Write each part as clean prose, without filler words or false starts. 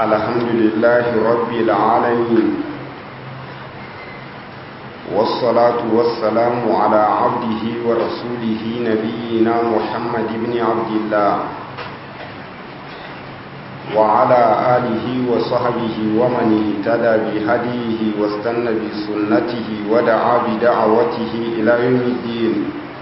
الحمد لله رب العالمين والصلاة والسلام على عبده ورسوله نبينا محمد بن عبد الله وعلى آله وصحبه ومن اهتدى بهديه واستنى بسنته ودعا بدعوته إلى يوم الدين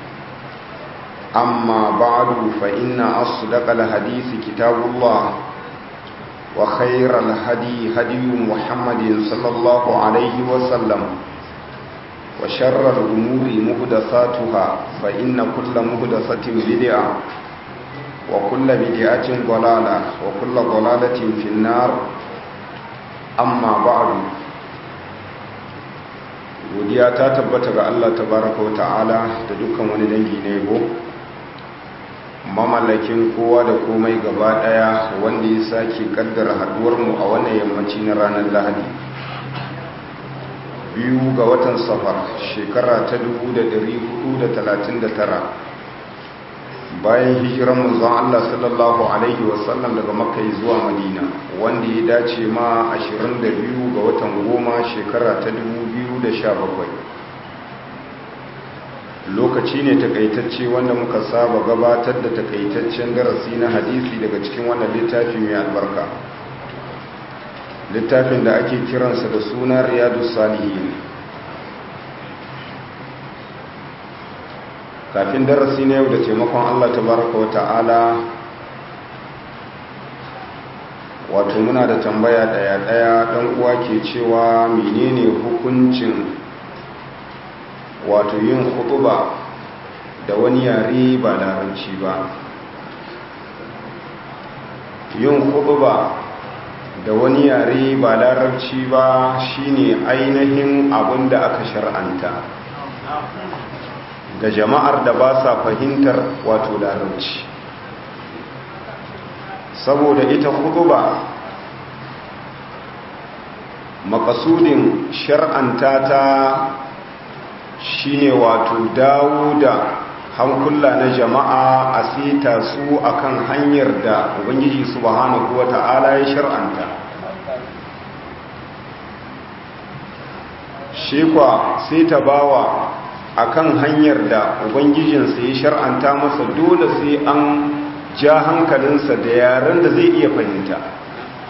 أما بعد فإن أصدق الحديث كتاب الله وخير الهدي هدي محمد صلى الله عليه وسلم وشر الأمور محدثاتها فإن كل محدثة بدعة وكل بدعة ضلالة وكل ضلالة في النار أما بعد godiya ta tabbata ga Allah tabaraka wa ta'ala da dukkan wani dangi na yabo mamallakin kowa da komai gaba daya wanda ya sake kaddara haduwar mu a wannan yammaci na ranar Lahadi biyu ga watan Safar shekara ta 1439 bayan hijiran manzon Allah sallallahu alaihi wasallam daga Makka zuwa Madina wanda ya dace ma 22 ga watan goma shekara ta 2017 lokaci ne takaitacce wanda muka saba gabatar da takaitaccen darasi na hadisi daga cikin wannan littafi mai albarka littafin da ake kiransa da suna Riyadus Salihin. Kafin darasi na yau da taimakon Allah tabaraka wa ta'ala wato muna da tambaya daya dan uwa ke cewa menene hukuncin wato yin khutba da wani yare ba larabci ba yin khutba da wani yare ba larabci ba shine ainihin abinda aka shar'anta ga jama'ar da ba sa fahimtar wato larabci saboda ita khutba makasudin shar'anta ta shine wato dawo da hankula na jama'a a sita su akan hanyar da ubangiji subhanahu wata'ala ya shar'anta shekwa sai ta bawa akan hanyar da ubangijinsa ya shar'anta masa dole sai an ja hankalinsa da yaren da zai iya fahimta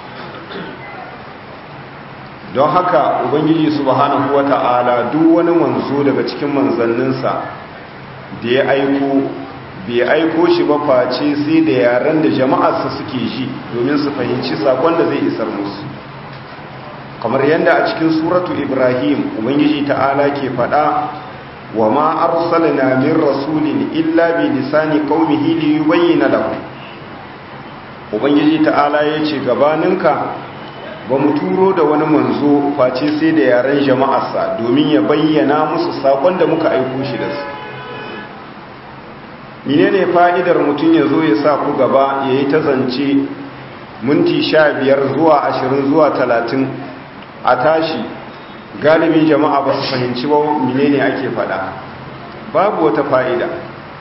don haka ubangiji subhanahu wata'ala duk wani manzo daga cikin manzanninsa da ya aiko bai aiko shi ba face sai da yaren da jama'arsa suke ji domin su fahimci sakon da zai isar musu kamar yadda a cikin suratu Ibrahim ubangiji ta'ala ke faɗa wa ma arsalna min rasulin illa bi lisani qaumihi li yubayyana lahu ubangiji ta'ala yace gabaninka ba mu turo da wani manzo face sai da yaren jama'arsa domin ya bayyana musu sakon da muka aiko shi da su menene fa'idar mutum ya zo ya sa ku gaba yayi ta zance minti 15 zuwa 20 zuwa 30 a tashi galibin jama'a ba su fahimci ba menene ake faɗa babu wata fa'ida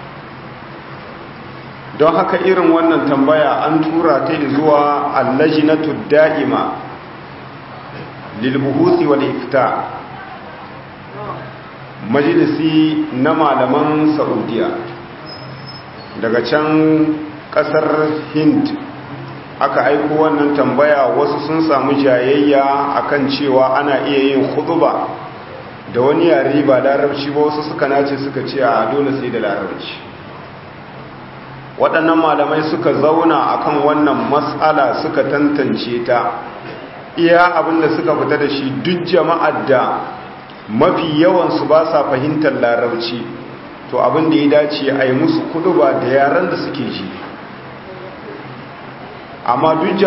don haka irin wannan tambaya an tura ta zuwa allajinatu da'ima lilbuhuthi wal ifta majalisi na malaman saudiya daga can kasar hind aka aiko wannan tambaya wasu sun samu jayayya akan cewa ana iya yin khutba da wani yare ba larabci ba wasu suka nace suka ce a dole sai da larabci waɗannan malamai suka zauna akan wannan mas'ala suka tantance ta iya abinda suka fita da shi duk jama'ar da mafi yawansu ba sa fahimtar larabci to abinda ya dace a yi musu khutba da yaren da suke ji amma duk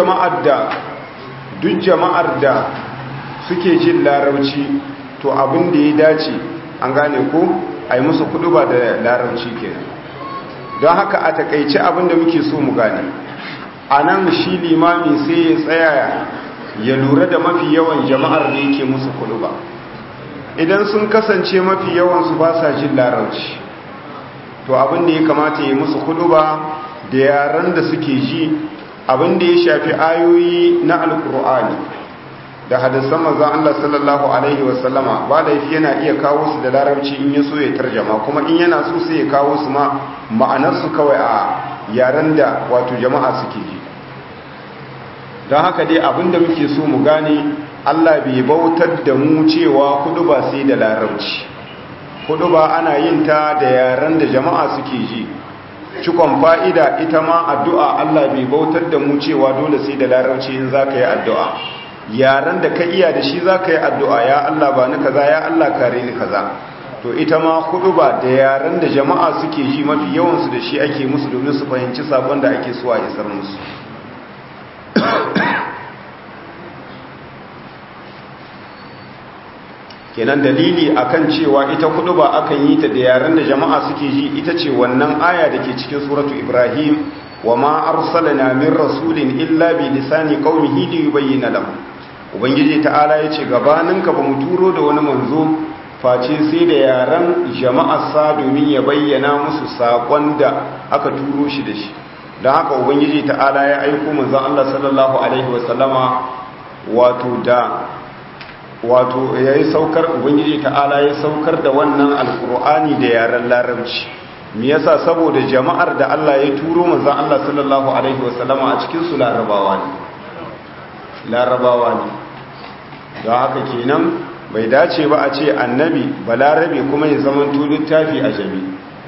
jama'ar da suke jin larabci to abin da ya dace an gane ko a yi musu kuduba da larabci kenan don haka a takaice abin da muke so mu gane a nan shi limami sai ya tsaya ya lura da mafi yawan jama'ar da yake musu kuduba idan sun kasance mafi yawansu ba sa jin larabci to abin da ya kamata ya musu kuduba da yaren da suke ji abin da ya shafi ayoyi na alkur'ani da hadisan manzon Allah sallallahu alaihi wasallama ba da yana iya kawo su da larabci in ya so ya tarjama, kuma in yana so sai ya kawo su ma ma'anarsu kawai a yaren da wato jama'a suke ji. don haka dai abin da muke so mu gane, Allah bai bautar da mu cewa hudu ba sai da larabci. Hudu ba ana yin ta da yaren da jama'a suke ji. Cikon fa'ida ita ma addu'a, Allah bai bautar da mu cewa dole sai da larabci in za ka yi addu'a. Yaren da ka iya da shi za ka yi addu'a, ya Allah ba ni kaza, ya Allah kare ni kaza. To ita ma hudu ba da yaren da jama'a suke ji mafi yawansu da shi ake musu domin su fahimci sabon da ake so a isar musu. Kenan dalili akan cewa ita hudu ba akan yi ta da yaren da jama'a suke ji ita ce wannan aya da ke cikin suratu Ibrahim, wa ma arsalna min rasulin illa bi lisani qaumihi li yubayyana lahum. Ubangiji ta'ala yace gabaninka ba mu turo da wani manzo face sai da yaren jama'ar sa domin ya bayyana musu sakon da aka turo shi da shi. Don haka Ubangiji ta'ala ya aiko manzon Allah sallallahu alaihi wasallama wato yayi saukar, Ubangiji ta'ala ya saukar da wannan alkur'ani da yaren larabci. Me yasa? Saboda jama'ar da Allah ya turo manzon Allah sallallahu alaihi wasallama a cikin su larabawa ne. Don haka kenan bai dace ba a ce annabi balarabe kuma ya zama littafi a jami.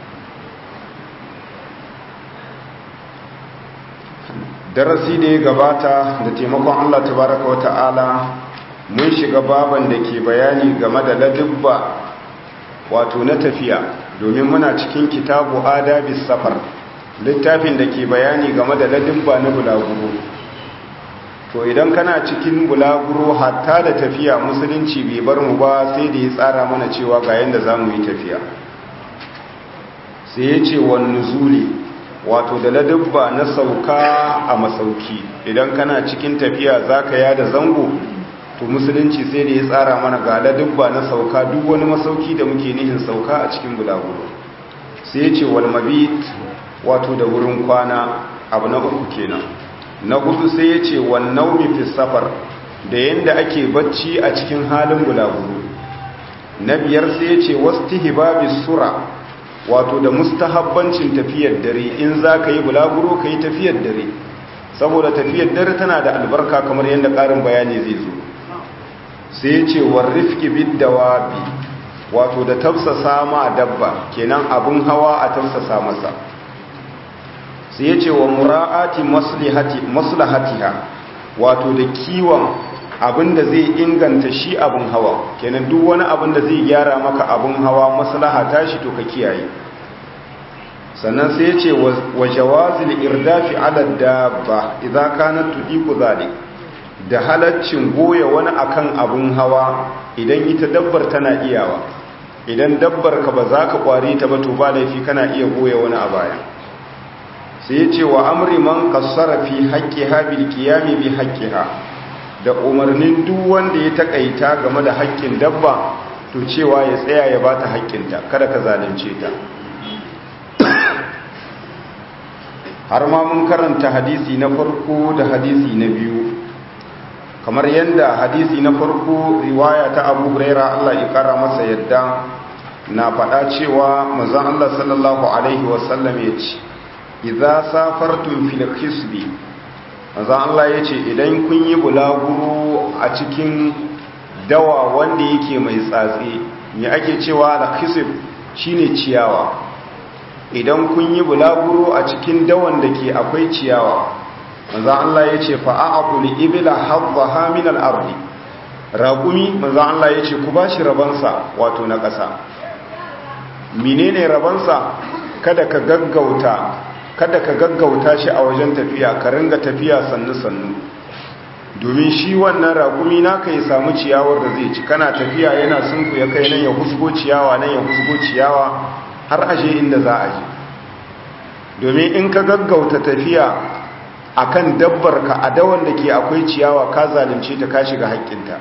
Darasi da ya gabata da taimakon Allah tabaraka wa ta'ala mun shiga baban da ke bayani game da ladubba wato na tafiya, domin muna cikin kitabu adabis safar, littafin da ke bayani game da ladubba na bulaguro. To idan kana cikin bulaguro hatta da tafiya, musulunci bai bar mu ba sai da ya tsara mana cewa ga yanda za mu yi tafiya. Sai ya ce wan nuzuli, wato da ladubba na sauka a masauki. Idan kana cikin tafiya za ka yada zango, to musulunci sai da ya tsara mana ga ladubba na sauka duk wani masauki da muke nihin sauka a cikin bulaguro. Sai ya ce wal mabit, wato da wurin kwana, abu na uku kenan. Na hudu sai ya ce wannan fi safar, da yadda ake bacci a cikin halin bulaguro. Na biyar sai ya ce wastihbabi sura, wato da mustahabbancin tafiyar dare. In za ka yi bulaguro ka yi tafiyar dare, saboda tafiyar dare tana da albarka kamar yadda ƙarin bayani zai zo. Sai ya ce warrifki biddawabi, wato da tafsasa ma dabba, kenan abun hawa a tafsasa masa. Sai ya ce wa mura'ati maslahatiha, wato da kiwon abin da zai inganta shi abin hawa, kenan duk wani abin da zai gyara maka abin hawa maslaha tashi to ka kiyaye. Sannan sai ya ce wa jawazil irdafi ala dabba idza kanat tudiku zalik, da halaccin goya wani akan abin hawa idan ita dabbar tana iyawa. Idan dabbar ka ba za ka kware ta ba to ba laifi kana iya goya wani a baya. Sai ya ce wa amri man qassara fi haqqiha bil qiyami bi haqqiha, da umarnin duk wanda ya takaita game da haƙƙin dabba to cewa ya tsaya ya bata haƙƙinta, kada ka zalunce ta. Har ma mun karanta hadisi na farko da hadisi na biyu, kamar yadda hadisi na farko riwaya ta Abu Hurairah Allah ya kara masa yadda na faɗa cewa manzon Allah sallallahu alaihi wasallam ya ce idza safartum fil khisbi, manzon Allah ya ce idan kun yi bulaguro a cikin dawa wanda yake mai tsatsi, me ake cewa al khisb shine ciyawa. Idan kun yi bulaguro a cikin dawan da ke akwai ciyawa, manzon Allah ya ce fa'aqu li ibla hadhaha min al ardi, raqumi manzon Allah ya ce ku bashi rabansa wato na ƙasa. Menene rabansa? kada ka gaggauta shi a wajen tafiya, ka ringa tafiya sannu-sannu, domin shi wannan raƙumi naka ya samu ciyawar da zai ci. Kana tafiya yana sunku ya kai nan ya husgo ciyawa, nan ya husgo ciyawa har aje inda za a je. Domin in ka gaggauta tafiya akan dabbar ka a dawan da ke akwai ciyawa, ka zalunce ta, ka shiga haƙƙinta.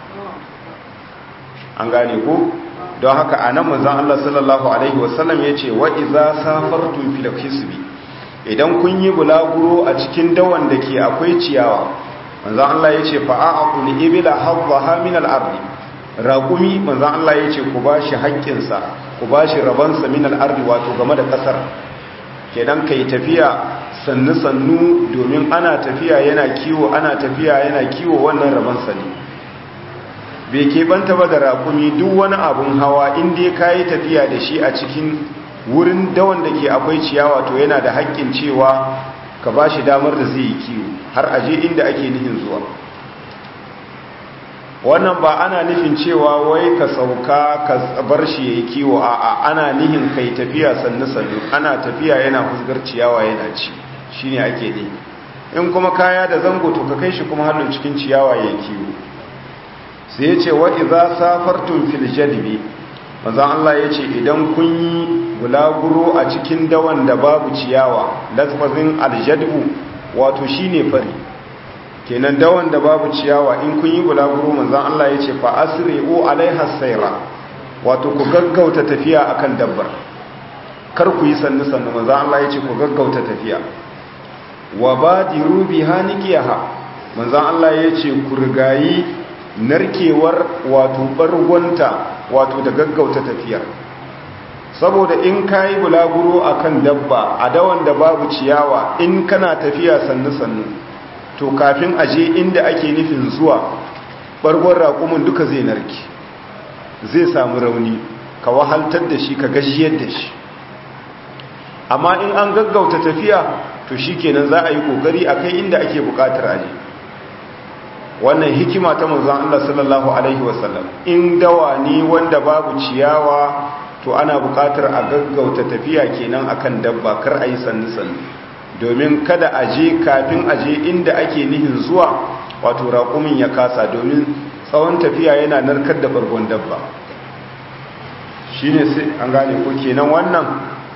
An gane ko? Don haka a nan manzon Allah sallallahu alaihi wasallam ya ce wa iza safartum fil hisbi, idan kun yi bulaguro a cikin dawan da ke akwai ciyawa manzo Allah yace fa a'qul ibla hadhaha min al-ardi raqumi manzo Allah yace ku bashi haƙƙin sa ku bashi raban sa min al-ardi wato game da kasar kenan kai tafiya sannu sannu domin ana tafiya yana kiwo wannan raban sa ne bai keɓanta ba da raqumi duk wani abun hawa in dai kai tafiya da shi a cikin wurin dawan da ke akwai ciyawa to yana da haƙƙin cewa ka ba shi damar da zai yi kiwo har aje inda ake nufin zuwa wannan ba ana nufin cewa wai ka sauka ka bar shi ya yi kiwo a ana nufin kai tafiya sannu ana tafiya yana fusgar ciyawa yana ci shi ne ake ne in kuma kaya da zango to ka kai shi kuma hannun cikin ciyawa ya yi kiwo sai ya ce wa iza safartun fil jadbi manzo Allah ya ce idan kun yi bulaguro a cikin dawan da babu ciyawa lafazin aljadbu wato shine fari kenan dawan da babu ciyawa in kun yi bulaguro manzo Allah ya ce fa asri'u alaiha sayra wato ku gaggauta tafiya akan dabbar kar ku yi sannu manzo Allah ya ce ku gaggauta tafiya wa badiru biha nikiyaha manzo Allah ya ce ku rigayi narkewar wato bargonta wato da gaggauta tafiyar saboda in kayi bulaguro akan dabba a dawan da babu ciyawa in kana tafiya sannu to kafin aje inda ake nufin zuwa bargon raƙumin duka zai narke zai samu rauni ka wahaltar da shi ka gajiyar da shi amma in an gaggauta tafiya to shikenan za a yi kokari akai inda ake buƙatar aje wannan hikima ta manzon Allah sallallahu alaihi wasallam in dawa ne wanda babu ciyawa to ana buƙatar a gaggauta tafiya kenan akan dabba kar a yi sannu domin kada aje kafin aje inda ake nihin zuwa wato raƙumin ya kasa domin tsawon tafiya yana narkar da bargon dabba shine sai an gane ko kenan wannan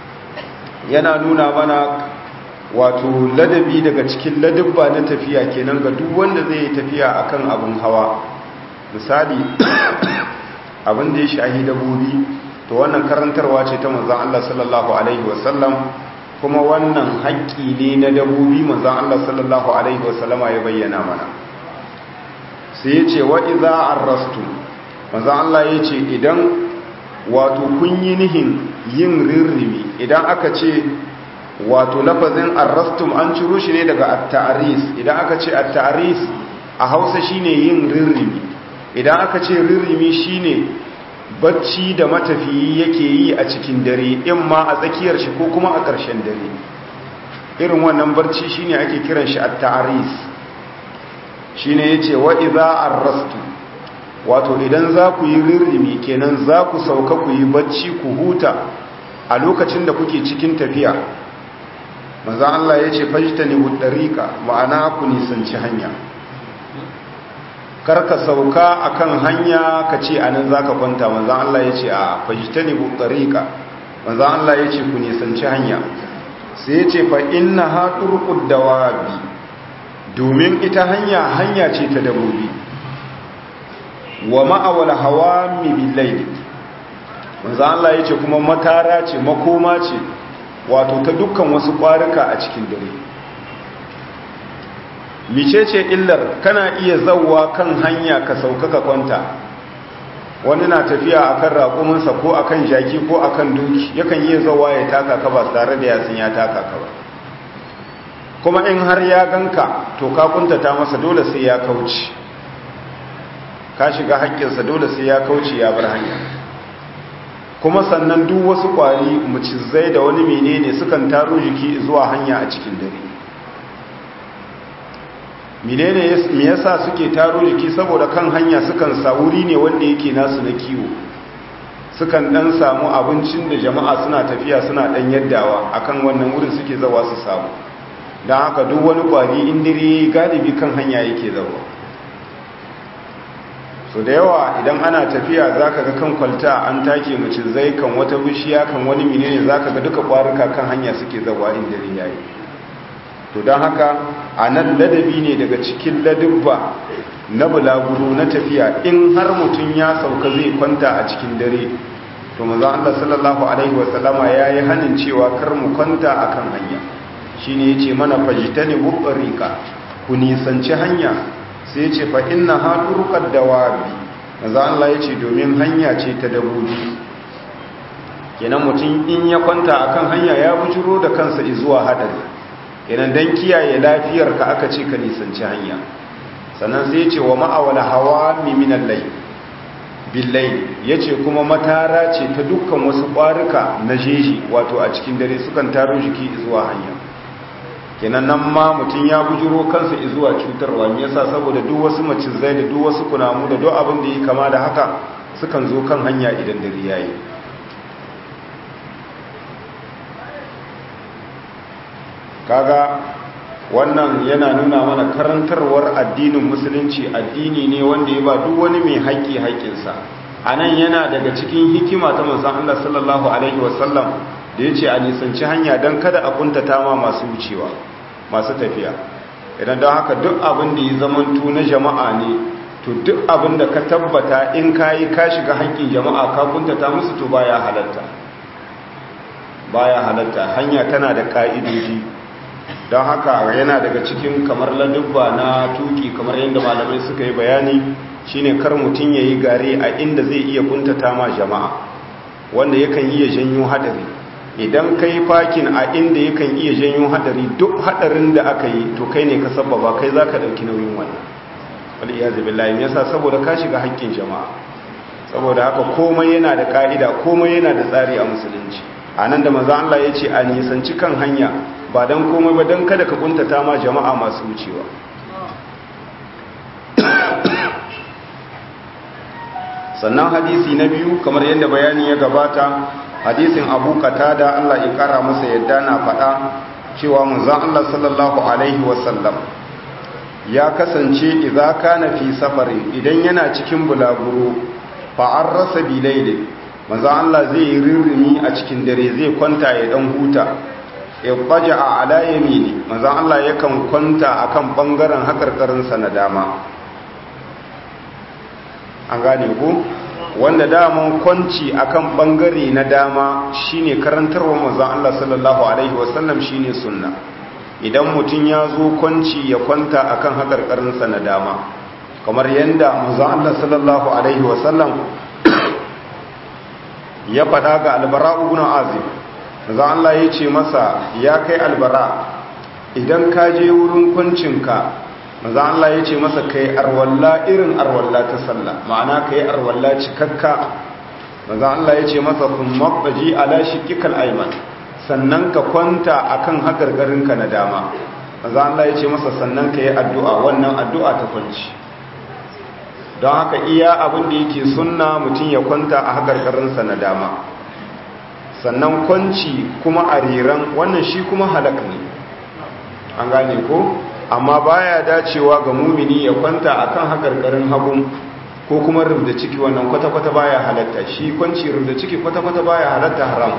yana nuna mana wato ladabi daga cikin ladabba na tafiya kenan ga duk wanda zai yi tafiya akan abun hawa misali abin da ya shahi dabobi to wannan karantarwa ce ta manzon Allah sallallahu alaihi wasallam kuma wannan haƙƙi ne na dabobi manzon Allah sallallahu alaihi wasallama ya bayyana mana sai ya ce wa idza arrastu manzon Allah ya ce idan wato kun yi nihin yin rirrimi idan aka ce wato lafazin arrastum an ciro shi ne daga at-ta'ris idan aka ce at-ta'ris a Hausa shine yin rirrimi idan aka ce rirrimi shine bacci da matafiyi yake yi a cikin dare in ma a tsakiyar shi ko kuma a ƙarshen dare irin wannan barci shine ake kiran shi at-ta'ris shine yace wa idza arrastu wato idan za ku yi rirrimi kenan za ku sauka ku yi bacci ku huta a lokacin da kuke cikin tafiya manzo Allah yace fajtani budariqa ma'ana ku nisanci hanya karka sauka akan hanya kace anan zaka kwanta manzo Allah yace a fajtani budariqa manzo Allah yace ku nisanci hanya sai yace fa innaha turqud dawabi domin ita hanya ce ta dabobi wa ma'awal hawami bil layl manzo Allah yace kuma matara ce makoma ce wato ta dukkan wasu ƙwarika a cikin dare micece illar kana iya zawwa kan hanya ka sauka ka kwanta wani na tafiya akan raƙuminsa ko akan jaki ko akan doki yakan iya zawwa ya taka ka ba tare da yasin ya taka ka ba kuma in har ya ganka to ka kuntata masa dole sai ya kauce ka shiga haƙƙinsa dole sai ya kauce ya bar hanya kuma sannan duk wasu kwari mucizai da wani menene sukan taro jiki zuwa hanya a cikin dare menene me yasa suke taro jiki saboda kan hanya sukan sa wuri ne wanda yake nasu na kiwo sukan dan samu abincin da jama'a suna tafiya suna dan yaddawa akan wannan wurin suke zawa su samu dan haka duk wani kwari in dare galibi kan hanya yake zawa so da yawa idan ana tafiya zaka ga kan kwalta an take macizai kan wata bishiya kan wani menene zaka ga duka kwaruka kan hanya suke zawa in dare yayi to don haka a nan ladabi ne daga cikin ladubba na bulaguro na tafiya in har mutum ya sauka zai kwanta a cikin dare to manzo Allah sallallahu alaihi wasallama yayi hanin cewa kar mu kwanta akan hanya shine yace mana fajitani buqrika ku nisanci hanya sai yace fa inna haduruqad dawabi manzo Allah yace domin hanya ce ta dabobi kenan mutum in ya kwanta akan hanya ya bujuro da kansa zuwa hadari kenan dan kiyaye lafiyarka aka ce ka nisanci hanya sannan sai yace wa ma'awal hawami minal layl billayl yace kuma matara ce ta dukkan wasu ƙwarika na jeji wato a cikin dare sukan taro jiki zuwa hanya kenan nan ma mutum ya bujuro kansa zuwa cutarwa me yasa saboda duk wasu macizai da duk wasu kunamu da duk abin da yake kama da haka sukan zo kan hanya idan dare yayi kaga wannan yana nuna mana karantarwar addinin musulunci addini ne wanda ya ba duk wani mai haƙƙi haƙƙinsa anan yana daga cikin hikima ta manzon Allah sallallahu alaihi wasallam da yace a nisanci hanya dan kada a kuntata ma masu wucewa masu tafiya idan don haka duk abin da ya zamanto na jama'a ne to duk abin da ka tabbata in kayi ka shiga haƙƙin jama'a ka kuntata musu to baya halatta hanya tana da ka'idoji don haka yana daga cikin kamar ladubba na tuki kamar yadda malamai suka yi bayani shine kar mutum ya yi gare a inda zai iya kuntata ma jama'a wanda yakan iya janyo hadari idan kai fakin a inda yakan iya janyo hadari duk hadarin da aka yi to kai ne ka sababa kai za ka ɗauki nauyin wannan wal iyazu billahi yasa saboda ka shiga haƙƙin jama'a saboda haka komai yana da ka'ida komai yana da tsari a musulunci anan da manzo Allah ya ce a nisanci kan hanya ba don komai ba don kada ka kuntata ma jama'a masu wucewa sannan hadisi na biyu kamar yadda bayani ya gabata hadisin Abu Qatada Allah ya kara masa yadda na faɗa cewa manzon Allah sallallahu alaihi wasallam ya kasance idza kana fi safari idan yana cikin bulaguro fa arrasa bilailin manzon Allah zai rirrimi a cikin dare zai kwanta ya dan huta ibbaja ala yamini manzon Allah yakan kwanta akan bangaren hakarkarinsa na dama an gane ku wanda daman kwanci akan bangare na dama shine karantarwa manzon Allah sallallahu alaihi wasallam shine sunna idan mutun ya zo kwanci ya kwanta akan hakarkarinsa na dama kamar yanda manzon Allah sallallahu alaihi wasallam ya faɗa ga Al-Bara ibn Azib manzon Allah ya ce masa ya kai Al-Bara idan ka je wurin kwancinka manzon Allah ya ce masa kai arwalla irin arwalla ta sallah ma'ana kai arwalla cikakka manzon Allah ya ce masa thumma baji ala shiqqikal ayman sannan ka kwanta akan hagargarinka na dama manzon Allah ya ce masa sannan ka yi addu'a wannan addu'a ta kwanci don haka iya abin da yake sunna mutum ya kwanta a hagargarinsa na dama sannan kwanci kuma a riran wannan shi kuma halak ne an gane ko amma baya dacewa ga mumini ya kwanta akan hakarkarin hagun ko kuma rubda ciki wannan kwata-kwata baya halatta shi kwanci rubda ciki kwata-kwata baya halatta haram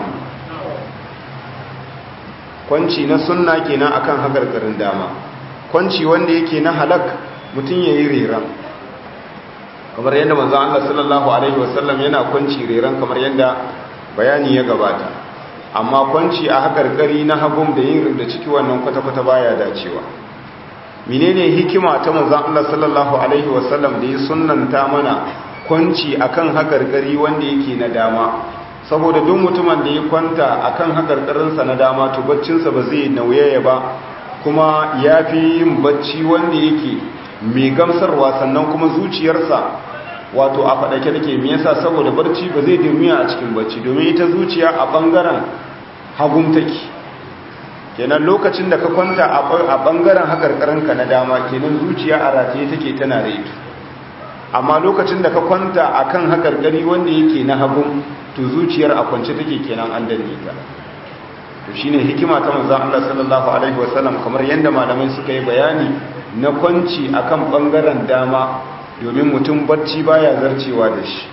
kwanci na sunna kenan akan hakarkarin dama kwanci wanda yake na halak mutum yayi riran kamar yadda manzo Allah sallallahu alaihi wasallam yana kwanci riran kamar yadda bayani ya gabata amma kwanci a hakarkari na hagun da yin rubda ciki wannan kwata-kwata baya dacewa menene hikima ta manzon Allah sallallahu alaihi wasallam da ya sunnanta mana kwanci akan hakarkari wanda yake na dama saboda duk mutumin da ya kwanta akan hakarkarinsa na dama to baccinsa ba zai nauyaya ba kuma yafi yin bacci wanda yake mai gamsarwa sannan kuma zuciyarsa wato a fadake take me yasa saboda barci ba zai dirmiya a cikin bacci domin ita zuciya a bangaren hagum take kenan lokacin da ka kwanta a bangaren hakarkarinka na dama kenan zuciya a rataye take tana reto amma lokacin da ka kwanta akan hakarkari wanda yake na hagun to zuciyar a kwance take kenan an danne ta to shine hikima ta manzon Allah sallallahu alaihi wasallam kamar yanda malamai suka yi bayani na kwanci akan bangaren dama domin mutum barci baya zarcewa da shi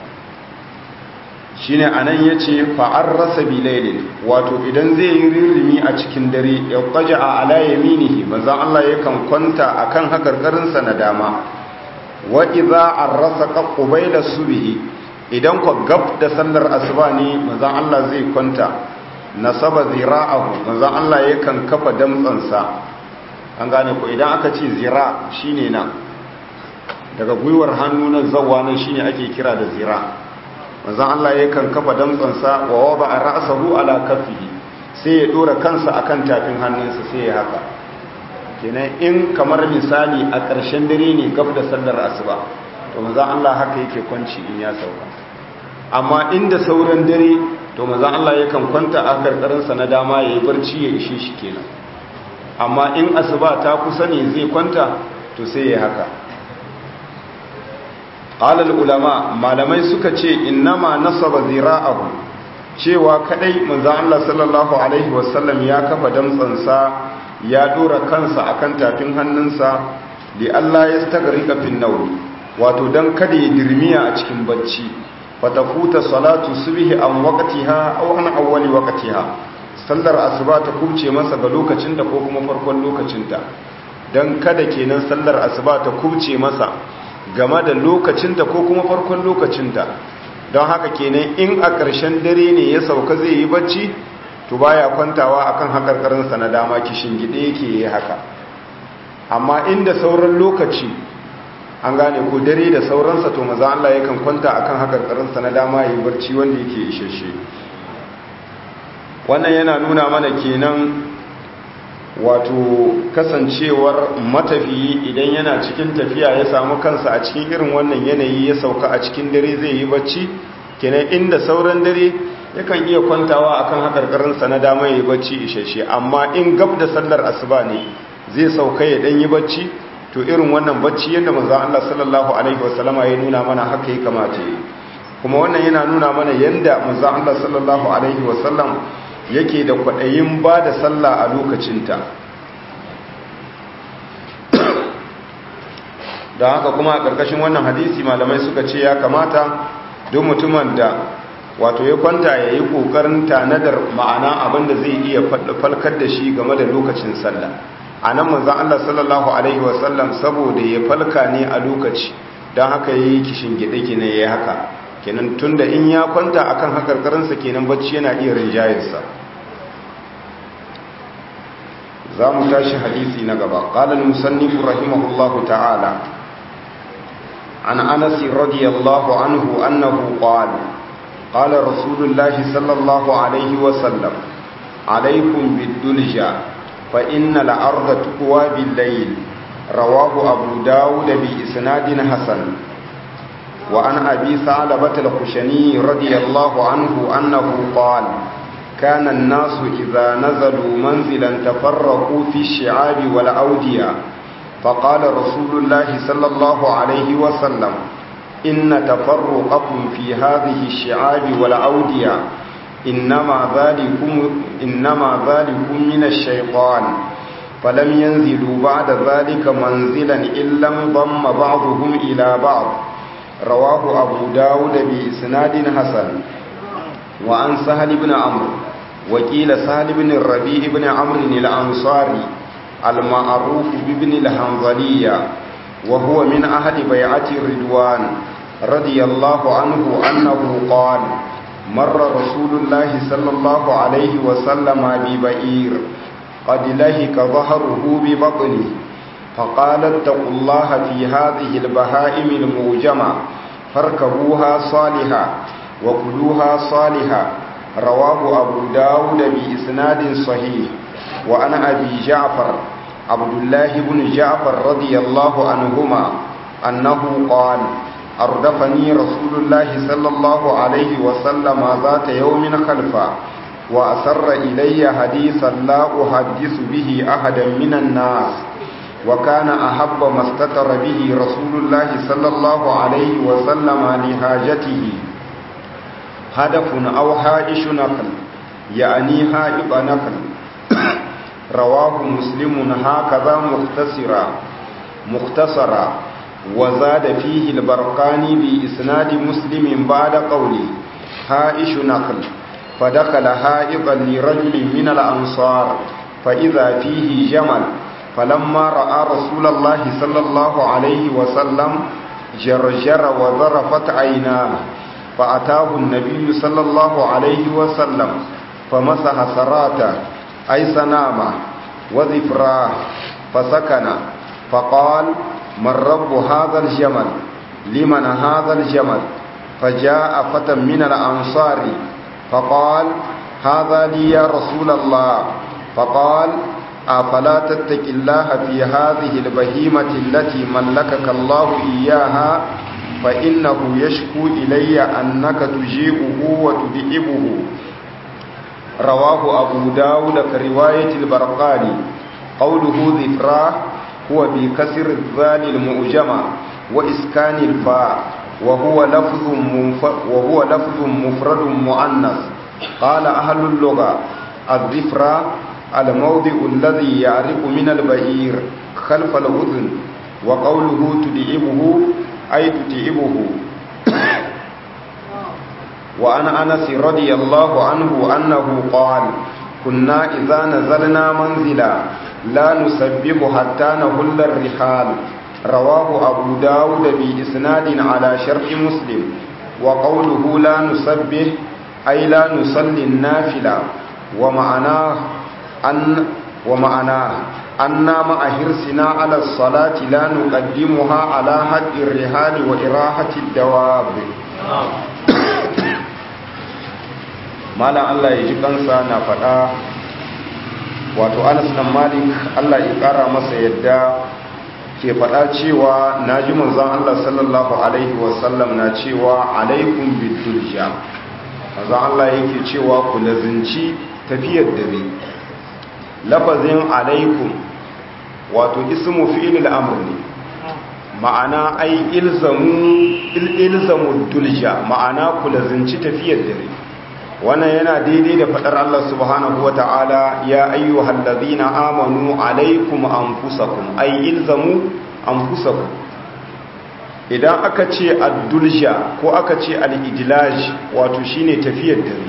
shine anan yace fa arrasa bilailin wato idan zai yi rirrimi a cikin dare ya qaja ala yaminihi manzon Allah yakan kwanta akan hakarkarin sa na dama wa idza arrasa qabila subhi idan ko gab da sallar asuba ne manzon Allah zai kwanta nasaba zira'ahu manzon Allah yakan kafa damtsansa an gane ko idan aka ce zira shine nan daga gwiwar hannu na zawwa nan shine ake kira da zira manzon Allah yakan kafa damtsansa wa wada ra'sahu ala kaffihi sai ya dora kansa akan tafin hannunsa sai ya haka kenan in kamar misali a ƙarshen dare ne gab da sallar asuba to manzon Allah haka yake kwanci in ya sauka amma inda sauran dare to manzon Allah yakan kwanta a karkarinsa na dama yayi barci ya ishe shi kenan amma in asuba ta kusa ne zai kwanta to sai ya haka alal ulama malamai suka ce innama nasaba zira'ahu cewa kadai manzon Allah sallallahu alaihi wasallam ya kafa damtsansa ya dora kansa akan tafin hannunsa li Allah ya stagrika fin nawm wato dan kada ya dirmiya a cikin bacci fatafuta salatu subhi an waqtiha aw an awwali waqtiha sallar asuba ta kubce masa ga lokacin da ko kuma farkon lokacin ta dan kada kenan sallar asuba ta kubce masa game da lokacin ta ko kuma farkon lokacin ta don haka kenan in a ƙarshen dare ne ya sauka zai yi bacci to baya kwantawa akan hakarkarinsa na dama kishin gide yake yi haka amma inda sauran lokaci an gane ko dare da sauransa to maza Allah yakan kwanta akan hakarkarinsa na dama yi barci wanda yake isheshe wannan yana nuna mana kenan wato kasancewar matafiyi idan yana cikin tafiya ya samu kansa a cikin irin wannan yanayi ya sauka a cikin dare zai yi bacci kenan inda sauran dare yakan iya kwantawa akan hakarkarinsa na dama yi bacci isheshe amma in gab da sallar asuba ne zai sauka ya dan yi bacci to irin wannan bacci yadda manzon Allah sallallahu alaihi wasallama ya nuna mana haka ya kamata yi kuma wannan yana nuna mana yanda manzon Allah sallallahu alaihi wasallam yake da kwadayin ba da sallah a lokacinta da haka kuma a ƙarƙashin wannan hadisi malamai suka ce ya kamata duk mutumin da wato ya kwanta ya yi ƙoƙarin tanadar ma'ana abinda zai iya falkar da shi game da lokacin sallah a nan manzan Allah sallallahu Alaihi wasallam saboda ya falka ne a lokaci don haka ya yi kishin gida kenan ya yi haka kenan tun da in ya kwanta a kan hakarkarinsa kenan bacci yana iya rinjayarsa za mu tashi hadisi na gaba ƙalar musannifu rahimahullahu ta'ala an anasi radiyallahu anhu annahu qala قال رسول الله صلى الله عليه وسلم عليكم بالدلجة فإن الأرض تقوى بالليل رواه أبو داود بإسناد حسن وعن أبي ثعلبة الخشني رضي الله عنه أنه قال كان الناس إذا نزلوا منزلا تفرقوا في الشعاب والأودية فقال رسول الله صلى الله عليه وسلم إن تفرقكم في هذه الشعاب والأودية إنما ذلكم من الشيطان فلم ينزلوا بعد ذلك منزلا إلا انضم بعضهم إلى بعض رواه أبو داود بإسناد حسن وعن سهل بن عمرو وقيل سهل بن الربيع بن عمرو الأنصاري المعروف بابن الحنظلية وهو من أهل بيعة الرضوان رضي الله عنه أنه قال مر رسول الله صلى الله عليه وسلم ببئير قد لهك ظهره ببطنه فقال اتقوا الله في هذه البهائم الموجمة فاركبوها صالحا وكلوها صالحا رواه أبو داود بإسناد صحيح وعن أبي جعفر عبد الله بن جعفر رضي الله عنهما أنه قال أردفني رسول الله صلى الله عليه وسلم ذات يوم خلفا وأسر إلي حديثا لا أحدث به أحدا من الناس وكان أحب ما استتر به رسول الله صلى الله عليه وسلم لحاجته هدف أو حائش نقل يعني حائط نقل رواه مسلم هكذا مختصرا وزاد فيه البرقاني بإسناد مسلم بعد قوله هائش نقل فدخل حائطا لرجل من الأنصار فإذا فيه جمل فلما رأى رسول الله صلى الله عليه وسلم جرجر وذرفت عيناه فأتاه النبي صلى الله عليه وسلم فمسح سراته أي سنامه وذفراه فسكن فقال من رب هذا الجمل لمن هذا الجمل فجاء فتى من الأنصار فقال هذا لي يا رسول الله فقال أفلا تتق الله في هذه البهيمة التي ملكك الله إياها فإنه يشكو إلي أنك تجيئه وتدئبه. رواه أبو داود كرواية البرقاني. قوله ذفراه هو بكسر الذال المؤجمة وإسكان الفاء وهو لفظ مفرد مؤنث. قال أهل اللغة الذفرة الموضع الذي يعرق من البعير خلف الأذن. وقوله تدئبه أي تتئبه. وعن أنس رضي الله عنه أنه قال كنا إذا نزلنا منزلا لا نسبح حتى نهل الرحال. رواه أبو داود بإسناد على شرط مسلم. وقوله لا نسبح أي لا نصلي النافلة. ومعناه أن مع حرصنا على الصلاة لا نقدمها على حد الرحال وإراحة الدواب. malam Allah ya ji kansa na faɗa wato Anas dan Malik Allah ya ƙara masa yadda ke faɗa cewa naji manzon Allah sallallahu alaihi wasallam na cewa alaikum bidulja. manzon Allah yake cewa ku lazinci tafiyar dare. lafazin alaikum wato ismu fi'il al-amr ne, ma'ana ai ilzamu dulja, ma'ana ku lazinci tafiyar dare. wannan yana daidai da fadar Allah subhanahu wata'ala ya ayyuhal ladhina amanu alaikum anfusakum ay ilzamu anfusakum. idan aka ce ad-dulja ko aka ce al-idlaj wato shine tafiyar dare,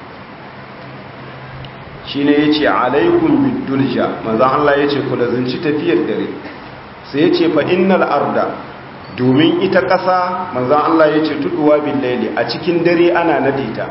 shine yace alaikum bid-dulja. manzo Allah yace ku lazanci tafiyar dare, sai yace fa innal arda, domin ita ƙasa manzo Allah yace tuduwa bil layli, a cikin dare ana nadita.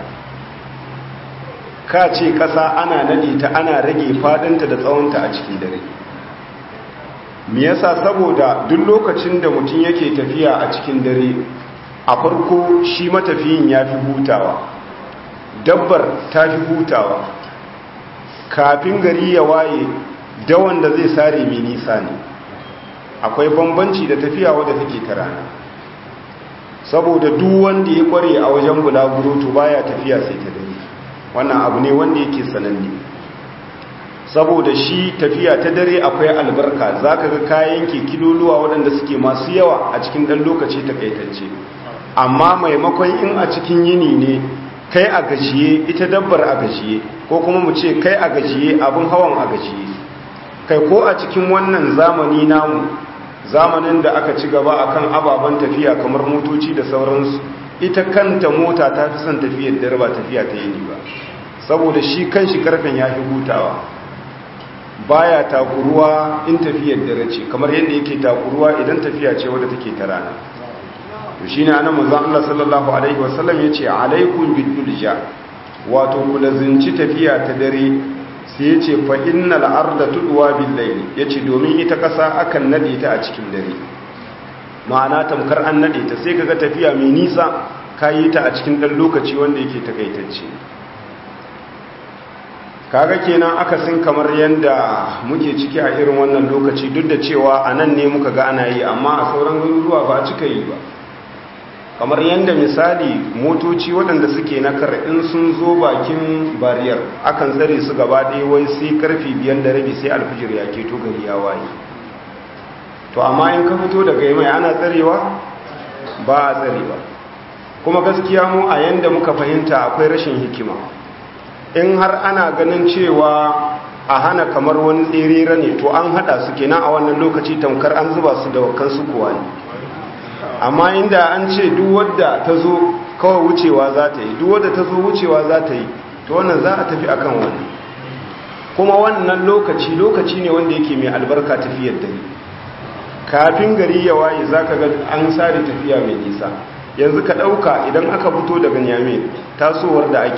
ka ce ƙasa ana nade ta, ana rage fadinta da tsawonta a cikin dare. me yasa? saboda duk lokacin da mutum yake tafiya a cikin dare, a farko shi matafiyin ya fi hutawa, dabbar ta fi hutawa. kafin gari ya waye dawan da zai sare mai nisa ne. akwai bambanci da tafiya wadda take ta rana, saboda duk wanda ya kware a wajen bulaguro to baya tafiya sai ta dare. wannan abu ne wanda yake sananne, saboda shi tafiya ta dare akwai albarka. zaka ga kayan ke kiloluwa waɗanda suke masu yawa a cikin ɗan lokaci takaitacce, amma maimakon in a cikin yini ne kai a gajiye, ita dabbar a gajiye, ko kuma mu ce kai a gajiye, abin hawan a gajiye. kai ko a cikin wannan zamani namu, zamanin da aka ci gaba akan ababen tafiya kamar motoci da sauransu, ita kanta mota ta fi son tafiyar dare ba tafiya ta yini ba, saboda shi kanshi karfen ya fi hutawa, baya takuruwa in tafiyar dare ce kamar yadda yake takuruwa idan tafiya ce wadda take ta rana. to shine anan manzon Allah sallallahu alaihi wasallam yace alaikum bidulja, wato ku lazinci tafiya ta dare. sai yace fa innal arda tudwa bil layl, yace domin ita kasa akan nade ta a cikin dare, ma'ana tamkar an nade ta, sai kaga tafiya mai nisa kayi ta a cikin dan lokaci wanda yake takaitacce. kaga kenan akasin kamar yanda muke ciki a irin wannan lokaci, duk da cewa anan ne muka ga ana yi, amma a sauran garuruwa ba a cika yi ba. kamar yanda misali motoci waɗanda suke na kar in sun zo bakin bariyar akan tsare su gaba ɗaya, wai sai karfi 5:30 sai alfijir ya keto gari ya waye. to amma in ka fito daga yi mai ana tsarewa ba a tsarewa. kuma gaskiya mu a yanda muka fahimta akwai rashin hikima. in har ana ganin cewa a hana kamar wani tserera ne, to an hada su kenan a wannan lokaci tamkar an zuba su da wakan su kuwa ne. amma inda an ce duk wadda ta zo kawai wucewa za ta yi, duk wadda ta zo wucewa za ta yi, to wannan za a tafi akan wani. kuma wannan lokaci ne wanda yake mai albarka tafiyar dare. kafin gari ya waye za ka ga an sare tafiya mai nisa. yanzu ka ɗauka idan aka fito daga Niamey tasowar da ake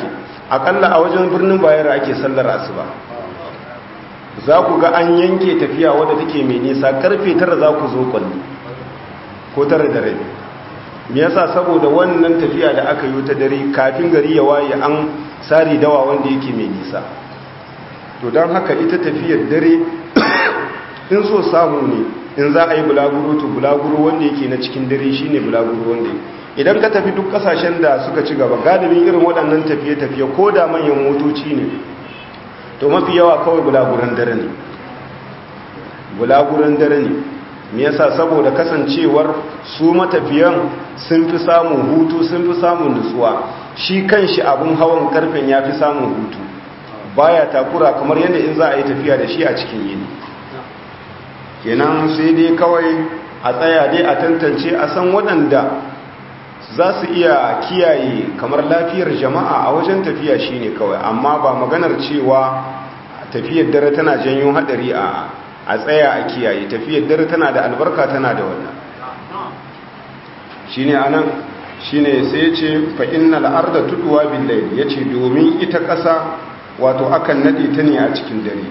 akalla a wajen birnin Bayero ake sallar asuba za ku ga an yanke tafiya wadda take mai nisa karfe 9 za ku zo kwalli ko 9 da rabi me yasa saboda wannan tafiya da aka yi ta dare kafin gari ya waye an sari dawa wanda yake mai nisa to don haka ita tafiyar dare in so samu ne in za a yi bulaguro to bulaguro wanda yake na cikin dare shine bulaguro wanda idan ka tafi duk kasashen da suka ci gaba galibin irin waɗannan tafiye-tafiye ko da manyan motoci ne to mafi yawa kawai bulaguran dare ne bulaguran dare ne me yasa saboda kasancewar su matafiyan sun fi samun hutu sun fi samun nutsuwa shi kanshi abun hawan karfen ya fi samun hutu baya takura kamar yadda in za a yi tafiya da shi a cikin yini kenan sai dai kawai a tsaya dai a tantance a san waɗanda za su iya kiyaye kamar lafiyar jama'a a wajen tafiya shine kawai amma ba maganar cewa tafiyar dare tana janyo hadari a tsaya a kiyaye tafiyar dare tana da albarka tana da wannan shine anan shine sai yace fa innal arda tudwa bil layl yace domin ita ƙasa wato akan nade ta ne a cikin dare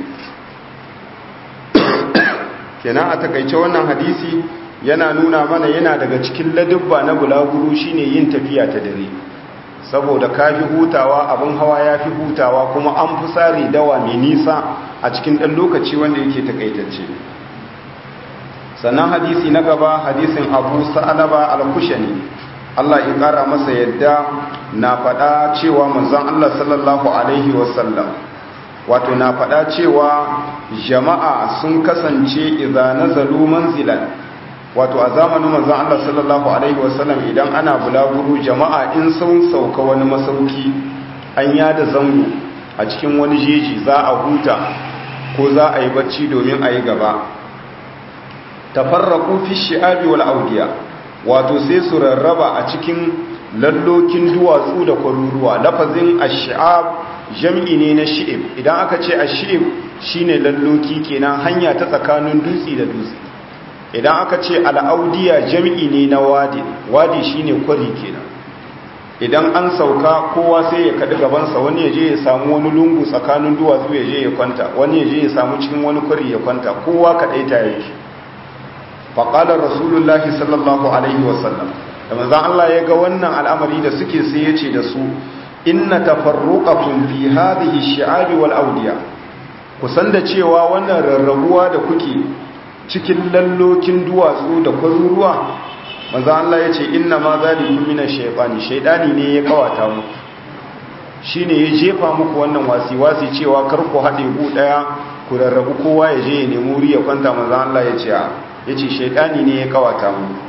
kenan a takaice wannan hadisi yana nuna mana yana daga cikin ladubba na bulaguro shine yin tafiya ta dare saboda kafi hutawa abin hawa yafi hutawa kuma an fi sare dawa mai nisa a cikin dan lokaci wanda yake takaitacce sannan hadisi na gaba hadisin Abu Sa'laba al-Kushani Allah ya kara masa yadda na faɗa cewa manzon Allah sallallahu alaihi wasallam wato na faɗa cewa jama'a sun kasance idza nazalu manzilan wato a zamanin manzon Allah sallallahu alaihi wasallam idan ana bulaguro jama'a in sun sauka wani masauki an yada zango a cikin wani jeji za a huta ko za a yi bacci domin a yi gaba tafarraqu fi shi'abi wal awdiya wato sai su rarraba a cikin lallokin duwatsu da kwaruruwa lafazin ash-shi'ab jam'i ne na shi'ib idan aka ce ash-shi'ib shine lalloki kenan hanya ta tsakanin dutse da dutse idan aka ce al'audiya jam'i ne na wadi shine kwari kenan idan an sauka kowa sai ya kaɗi gabansa wani ya je ya samu wani lungu tsakanin duwatsu ya je ya kwanta wani ya je ya samu cikin wani kwari ya kwanta kowa kaɗai ta yake faƙalar rasulullahi sallallahu alaihi wasallam da manzan Allah ya ga wannan al'amari da suke sai ya ce da su inna tafarruqakum fi hadhihi shi'abi wal audiya kusan da cewa wannan rarrabuwa da kuke cikin lallokin duwatsu da kwaruruwa manzo Allah ya ce inna ma zalikum minash shaytani shaydani ne ya kawata muku shine ya jefa muku wannan wasi cewa kar ku hade ku daya ku rarrabu kowa ya je ya nemi wuri ya kwanta manzo Allah ya ce yace shaydani ne ya kawata muku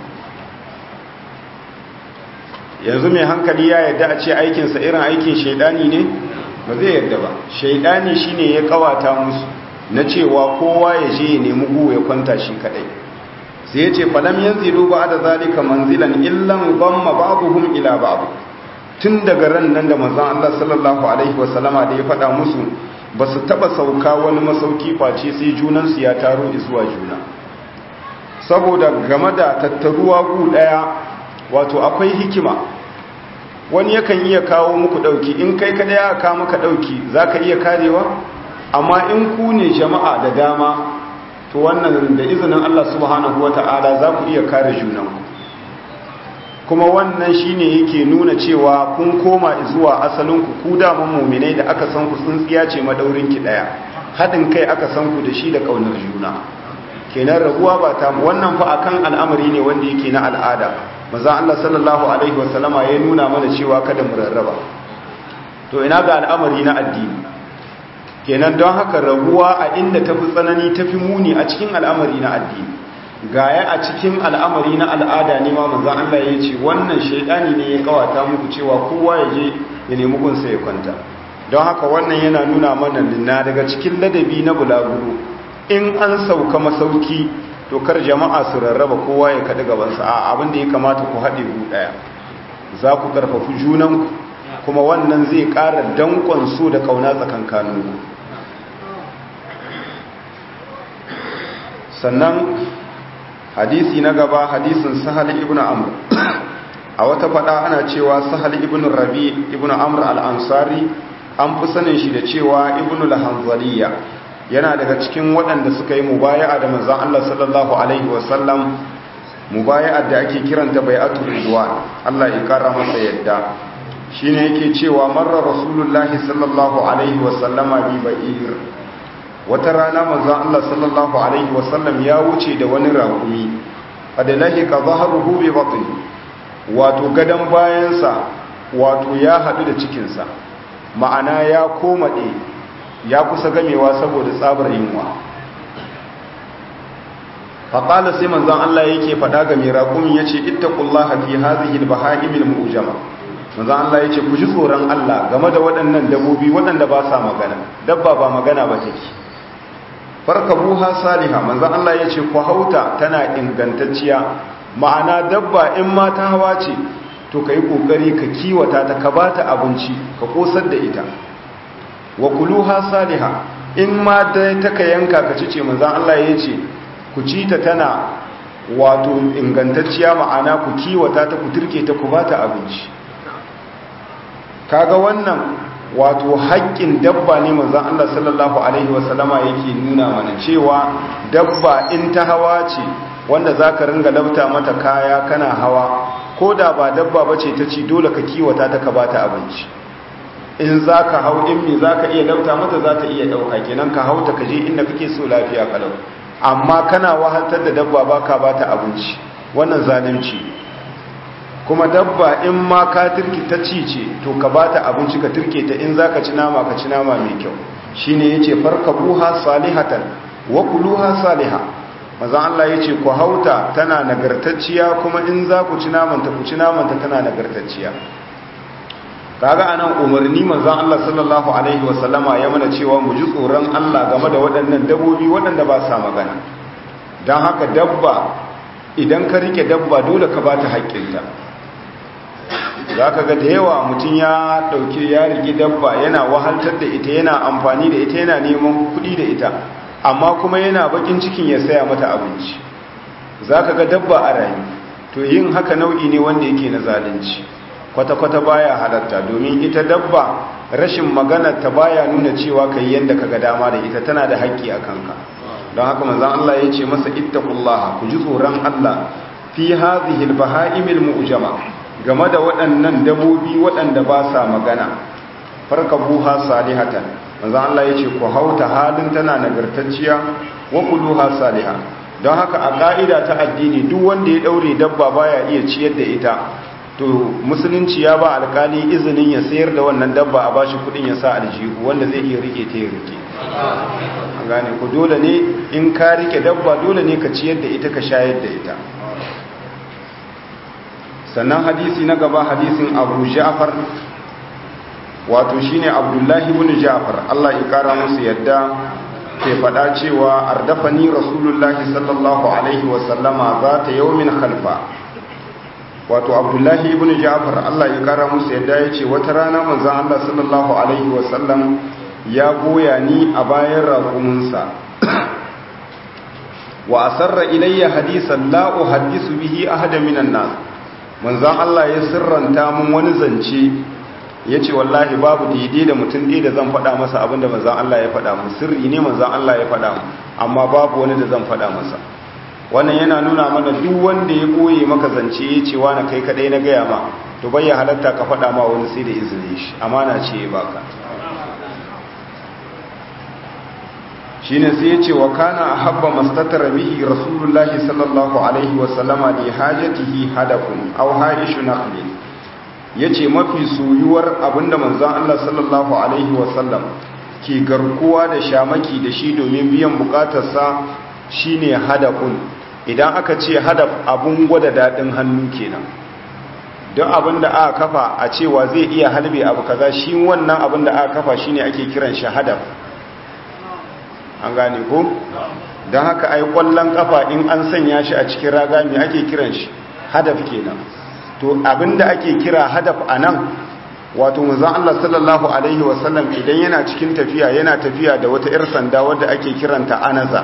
yanzu mai hankali ya yarda a ce aikin sa irin aikin shaydani ne ba zai yarda ba shaydani shine ya kawata musu na cewa kowa ya je ya nemi gu ya kwanta shi kadai sai ya ce falam yanzilu ba'da zalika manzilan illan dhamma ba'dhum ila ba'd tun daga ran nan da manzon Allah sallallahu alaihi wasallama da ya faɗa musu ba su taba sauka wani masauki face sai junan su ya taro zuwa juna saboda game da tattaruwa gu daya wato akwai hikima wani yakan iya kawo muku dauki in kai kada ya ka maka dauki zaka iya karewa amma in ku ne jama'a da dama to wannan da izinin Allah subhanahu wata'ala za ku iya kare junanku kuma wannan shine yake nuna cewa kun koma zuwa asalinku ku daman mu'minai da aka san ku tsintsiya ce madaurin ki daya hadin kai aka san ku da shi da kaunar juna kenan rabuwa ba ta wannan fa akan al'amari ne wanda yake na al'ada manzo Allah sallallahu alaihi wasallama ya nuna mana cewa kada mu rarraba to ina ga al'amari na addini kenan don haka rabuwa a inda tafi tsanani tafi muni a cikin al'amari na addini gaya a cikin al'amari na al'ada ne ma manzon Allah ya ce wannan shaidani ne ya kawata muku cewa kowa ya je ya nemi gunsa ya kwanta don haka wannan yana nuna mana na daga cikin ladabi na bulaguro in an sauka masauki to kar jama'a su rarraba kowa ya kaɗi gabansa a abin da ya kamata ku haɗe ku ɗaya za ku ƙarfafi junanku kuma wannan zai ƙara danƙon so da ƙauna tsakankaninku sannan hadisi na gaba hadisin sahal ibn amr a wata fada ana cewa sahal ibn rabi ibn amr al-ansari an fi sanin shi da cewa ibnu al-hanzaliya yana daga cikin waɗanda suka yi mubaya'a da manzon Allah sallallahu alaihi wasallam mubaya'ar da ake kiranta bai'atul ridwan Allah ya kara masa yadda shine yake cewa marra rasulullahi sallallahu alaihi wasallama bi ba'ir wata rana manzon Allah sallallahu alaihi wasallam ya wuce da wani raƙumi adalahi ka zahruhu bi batni wato gadan bayansa wato ya hadu da cikinsa ma'ana ya komade ya kusa gamewa saboda tsabar yunwa faƙala sai manzan Allah yake faɗa ga mai raƙumin ya ce ittaqullaha fi hadhihi al-baha'imil mu'jama manzan Allah ya ce ku ji tsoron Allah game da waɗannan dabbobi waɗanda ba sa magana dabba ba magana ba take farkabuha salihah manzan Allah ya ce ku hauta tana ingantacciya ma'ana dabba in ma ta hawa ce to kai kokari ka kiwata ta ka bata abinci ka kosar da ita wa kuluha salihah in ma dai taka yanka ka cice manzan Allah ya ce ku ci ta tana wato ingantacciya ma'ana ku kiwata ta ku turke ta ku ba ta abinci kaga wannan wato haƙƙin dabba ne manzon Allah sallallahu alaihi wasallama yake nuna mana cewa dabba in ta hawa ce wanda zaka ringa labta mata kaya kana hawa ko da ba dabba bace ta ci dole ka kiwata ta ka ba ta abinci in zaka hau in me zaka iya labta mata za ta iya dauka kenan ka hauta ka je inda kake so lafiya kalau amma kana wahaltar da dabba baka bata abinci wannan zalunci kuma dabba in ma ka turki ta ci ce to ka bata abinci ka turke ta in zaka ci nama ka ci nama mai kyau shine yace farkabuha salihatan wa kuluha salihah manzon Allah yace ku hauta tana nagartacciya kuma in za ku ci naman ta ku ci naman ta tana nagartacciya kaga anan umarni manzon Allah sallallahu alaihi wasallama ya mana cewa mu ji tsoron Allah game da waɗannan dabbobi waɗanda ba sa magana dan haka dabba idan ka rike dabba dole ka bata haƙƙinta zaka ga da yawa mutum ya dauke ya rike dabba yana wahaltar da ita yana amfani da ita yana neman kuɗi da ita amma kuma yana bakin cikin ya saya mata abinci zaka ga dabba a rayu to yin haka nau'i ne wanda yake na zalunci kwata-kwata baya halatta domin ita dabba rashin magana ta baya nuna cewa kai yanda kaga dama da ita tana da haƙƙi a kanka don haka manzon Allah ya ce masa ittaqullaha ku ji tsoron Allah fi hadhihi al-baha'imil mu'jama game da waɗannan dabobi waɗanda ba sa magana farkabuha salihatan manzon Allah ya ce ku hauta halin tana nagartacciya wa kuluha salihah don haka a ka'ida ta addini duk wanda ya daure dabba baya iya ciyar da ita to musulunci ya ba alkali izinin ya sayar da wannan dabba a bashi kudin ya sa aljihu wanda zai iya rike ta ya rike an gane ku dole ne in ka rike dabba dole ne ka ciyar da ita ka shayar da ita sannan hadisi na gaba hadisin Abu Ja'far wato shine Abdullahi ibn Ja'far Allah ya kara musu yadda ke fada cewa ardafani rasulullahi sallallahu alaihi wa sallama zata yawmin khalfa wato Abdullahi ibn Ja'far Allah ya kara musu yadda yace wata rana manzon Allah sallallahu alaihi wa sallam ya goya ni a bayan raƙuminsa wa asarra ilayya hadisan la uhaddisu bihi ahadan minan nas manzon Allah ya sirranta mun wani zance yace wallahi babu daidai da mutum ɗaya da zan faɗa masa abinda manzon Allah ya faɗa mun sirri ne manzon Allah ya faɗa mun amma babu wani da zan faɗa masa wannan yana nuna mana duk wanda ya koye maka zance yace wani kai kadai na gaya ma to bai ya halatta ka faɗa ma wani sai da izinin shi amana ce ya baka shine sai yace wa kana ahabba mastatara bihi rasulullahi sallallahu alaihi wa sallama li hajatihi hadafun aw haishu naqli yace mafi soyuwar abinda manzon Allah sallallahu alaihi wa sallam ke garkuwa da shamaki da shi domin biyan bukatarsa shine hadafun idan aka ce hadaf abun gwada dadin hannu kenan don abinda aka kafa a cewa zai iya halbe abu kaza shi wannan abinda aka kafa shine ake kiran shi hadaf an gane ko don haka ai kwallon kafa in an sanya shi a cikin raga me ake kiran shi hadaf kenan to abinda ake kira hadaf anan wato manzon Allah sallallahu alaihi wasallam idan yana cikin tafiya yana tafiya da wata yar sanda wadda ake kiranta anaza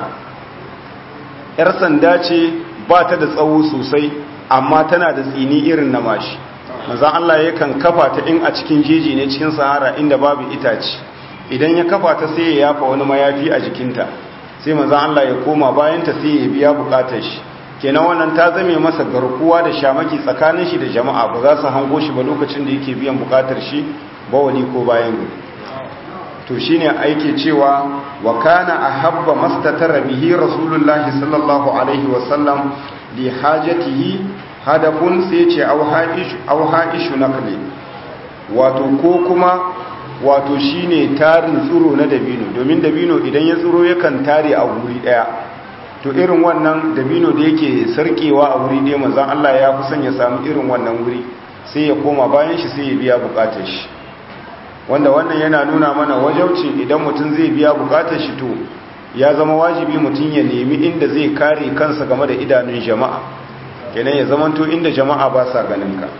yar sanda ce ba ta da tsawo sosai amma tana da tsini irin na mashi manzon Allah yakan kafa ta in a cikin jeji ne cikin sahara inda babu itace idan ya kafa ta sai ya yafa wani mayafi a jikinta sai manzon Allah ya koma bayan ta sai ya biya bukatar shi kenan wannan ta zame masa garkuwa da shamaki tsakanin shi da jama'a ba za su hango shi ba lokacin da yake biyan bukatar shi bawali ko bayan gari to shine aike cewa wa kana ahabba mastatara bihi rasulullahi sallallahu alaihi wasallam li hajatihi hadafun sai ce aw haishu naqli wato ko kuma wato shine tarin tsuro na dabino domin dabino idan ya tsuro yakan tare a guri daya to irin wannan dabino da yake sarkewa a wuri ɗaya manzon Allah ya fi son ya samu irin wannan wuri sai ya koma bayan shi sai ya biya bukatar shi wanda wannan yana nuna mana wajaucin idan mutum zai biya bukatar shi to ya zama wajibi mutum ya nemi inda zai kare kansa game da idanun jama'a kenan ya zamanto inda jama'a ba sa ganin ka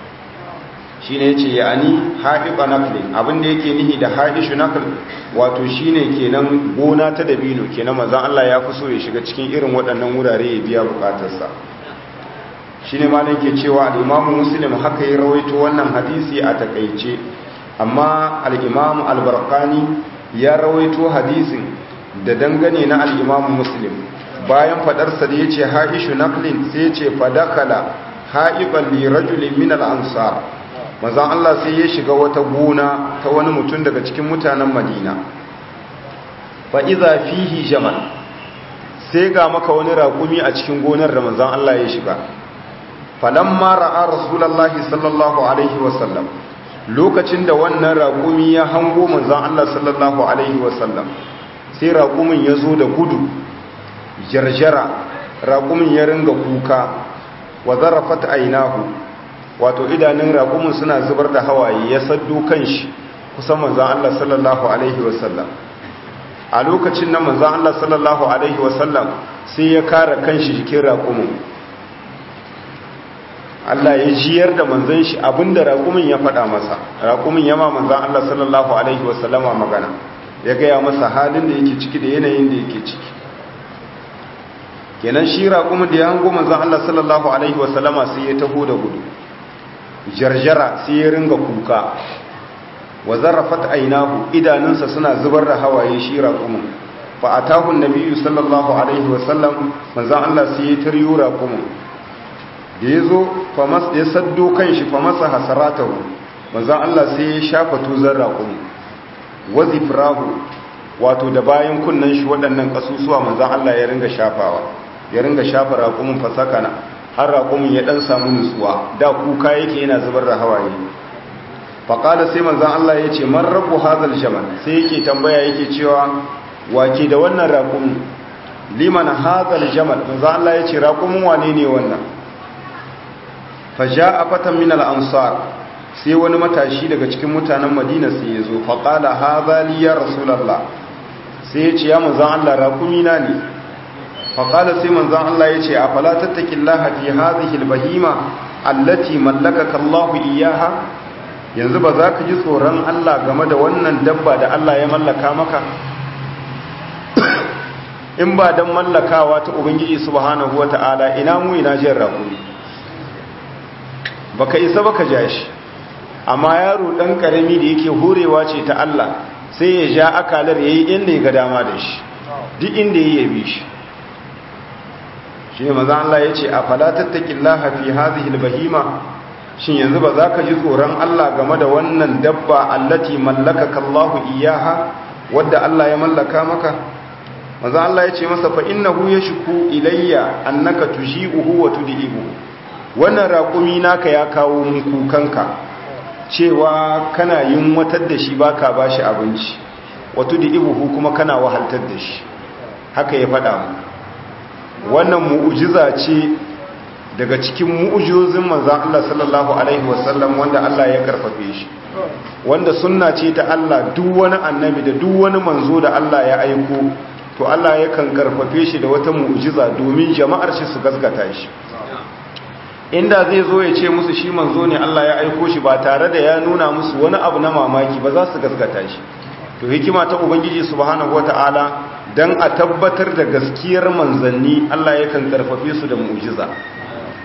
shine yace yani haqiqa naqli abinda yake nihi da haishu naql wato shine kenan gona ta dabino kenan manzon Allah ya fi so ya shiga cikin irin waɗannan wurare ya biya bukatarsa shine ma nake cewa al-Imam Muslim haka ya rawaito wannan hadisi a takeice amma al-Imam al-Barqani ya rawaito hadisin da dangane na al-Imam Muslim bayan fadarsa da yace haishu naqlin sai yace fadakala haiban li rajulin min al-ansar manzon Allah sai ya shiga wata gona ta wani mutum daga cikin mutanen Madina fa iza fihi jamal sai ga maka wani raƙumi a cikin gonar da manzon Allah ya shiga falamma ra'a rasulullahi sallallahu alaihi wasallam lokacin da wannan raƙumi ya hango manzon Allah sallallahu alaihi wasallam sai raƙumin ya zo da gudu jarjara raƙumin ya ringa kuka wa zarafat aynahu wato idanun raƙumin suna zubar da hawaye ya saddo kanshi kusan manzon Allah sallallahu alaihi wasallam a lokacin nan manzon Allah sallallahu alaihi wasallam sai ya kare kanshi jikin raƙumin Allah ya jiyar da manzon shi abinda raƙumin ya faɗa masa raƙumin ya ma manzon Allah sallallahu alaihi wasallama magana ya gaya masa halin da yake ciki da yanayin da yake ciki kenan shi raƙumin da ya hango manzon Allah sallallahu alaihi wasallama sai ya taho da gudu jarjara sai ya ringa kuka wa zarrafat aynahu idanunsa suna zubar da hawaye shi raƙumin fa atahu annabiyyu sallallahu alaihi wasallam manzon Allah sai ya taryo raƙumin da yazo fa ya saddo kanshi fa masa hasaratahu manzon Allah sai ya shafa tuzar raƙumin wazifrahu wato da bayan kunnan shi waɗannan kasusuwa manzon Allah ya ringa shafa raƙumin fa sakana har raƙumin ya ɗan samu nutsuwa da kuka yake yana zubar da hawaye faƙada sai manzan Allah ya ce man rabu hazal jamal sai yake tambaya yake cewa wake da wannan raƙumin liman hazal jamal manzan Allah ya ce raƙumin wane ne wannan fa a fatan min al-ansar sai wani matashi daga cikin mutanen Madina sai ya zo faƙala hazali ya rasulullah sai ya ce ya manzan Allah raƙumi na ne faƙala sai manzan Allah ya ce a fala tattakin lahafi hazihil bahima allati mallakaka Allahu iyaha yanzu ba za ka ji tsoron Allah game da wannan dabba da Allah ya mallaka maka in ba don mallakawa ta Ubangiji subhanahu wa ta'ala ina mu ina jin raƙumi baka isa baka ja shi amma yaro ɗan ƙarami da yake horewa ce ta Allah sai ya ja akalar ya yi inda ya ga dama da shi duk inda ya yabi shi shi ne maza Allah ya ce a falatattakin lahafi hazihil bahima shin yanzu ba za ka ji tsoron Allah game da wannan dabba allati mallakaka Allahu iyaha wadda Allah ya mallaka maka maza Allah ya ce masa fa innahu yashku ilayya annaka tushi'uhu wa tud'ibu wannan raƙumi naka ya kawo mun kukanka cewa kana yin watar da shi baka bashi abinci wa tud'ibuhu kuma kana wahaltar da shi haka ya faɗa mu wannan mu'ujiza ce daga cikin mu'ujizozin manzon Allah sallallahu alaihi wasallam wanda Allah ya karfafe shi wanda sunna ce ta Allah duk wani annabi da duk wani manzo da Allah ya aiko to Allah yakan karfafe shi da wata mu'ujiza domin jama'ar shi su gaskata shi inda zai zo ya ce musu shi manzo ne Allah ya aiko shi ba tare da ya nuna musu wani abu na mamaki ba za su gaskata shi to hikima ta ubangiji subhanahu wataala dan a tabbatar da gaskiyar manzanni Allah yakan karfafe su da mu'jiza